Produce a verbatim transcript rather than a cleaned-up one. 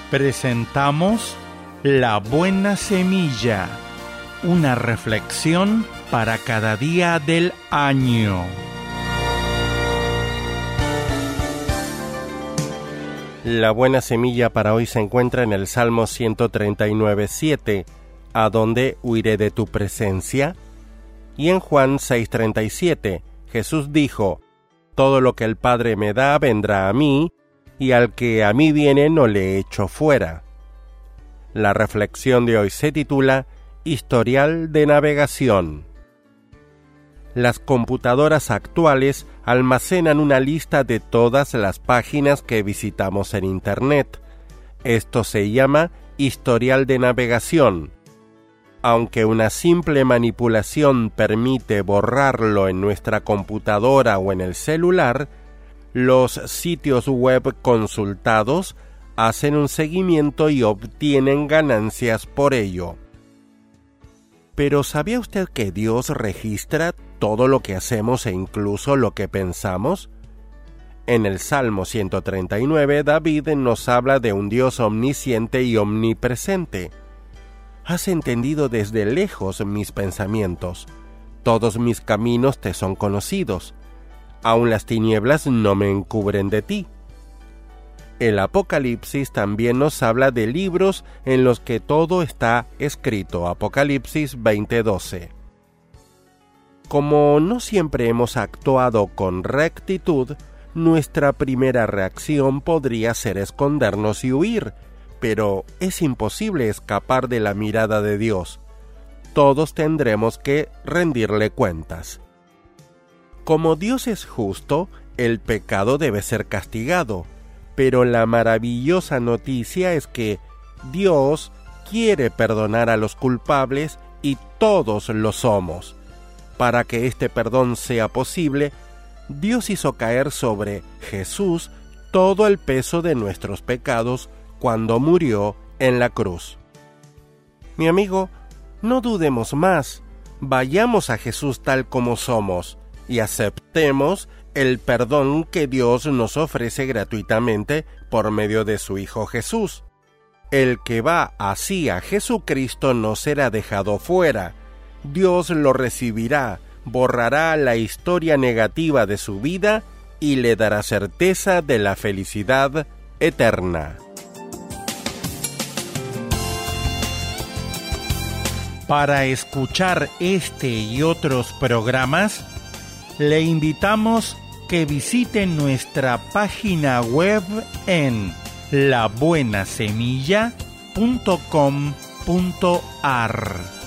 presentamos La Buena Semilla, una reflexión para cada día del año. La buena semilla para hoy se encuentra en el Salmo ciento treinta y nueve, siete, ¿a dónde huiré de tu presencia? Y en Juan seis treinta y siete, Jesús dijo, todo lo que el Padre me da vendrá a mí, y al que a mí viene no le echo fuera. La reflexión de hoy se titula Historial de navegación. Las computadoras actuales almacenan una lista de todas las páginas que visitamos en Internet. Esto se llama historial de navegación. Aunque una simple manipulación permite borrarlo en nuestra computadora o en el celular, los sitios web consultados hacen un seguimiento y obtienen ganancias por ello. Pero ¿sabía usted que Dios registra todo lo que hacemos e incluso lo que pensamos? En el Salmo ciento treinta y nueve, David nos habla de un Dios omnisciente y omnipresente. Has entendido desde lejos mis pensamientos. Todos mis caminos te son conocidos. Aun las tinieblas no me encubren de ti. El Apocalipsis también nos habla de libros en los que todo está escrito. Apocalipsis veinte doce. Como no siempre hemos actuado con rectitud, nuestra primera reacción podría ser escondernos y huir, pero es imposible escapar de la mirada de Dios. Todos tendremos que rendirle cuentas. Como Dios es justo, el pecado debe ser castigado. Pero la maravillosa noticia es que Dios quiere perdonar a los culpables y todos lo somos. Para que este perdón sea posible, Dios hizo caer sobre Jesús todo el peso de nuestros pecados cuando murió en la cruz. Mi amigo, no dudemos más, vayamos a Jesús tal como somos y aceptemos el perdón que Dios nos ofrece gratuitamente por medio de su Hijo Jesús. El que va así a Jesucristo no será dejado fuera. Dios lo recibirá, borrará la historia negativa de su vida y le dará certeza de la felicidad eterna. Para escuchar este y otros programas, le invitamos que visiten nuestra página web en la buena semilla punto com punto a r.